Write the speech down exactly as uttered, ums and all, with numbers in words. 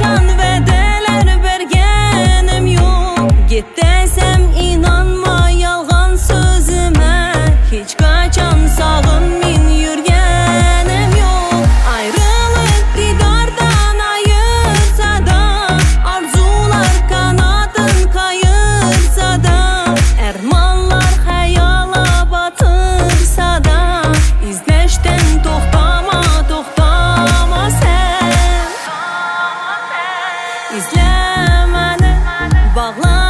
qaçan vədələr bərgənim yox. Get desəm inanma yalğan sözümə, heç qaçan sağın min yürgənim yox. Ayrılıq didardan ayırsa da, arzular kanadın kayırsa da, ərmanlar xəyala batırsa da, izləşdən toxtama, toxtama sən. İzlə məni, bağla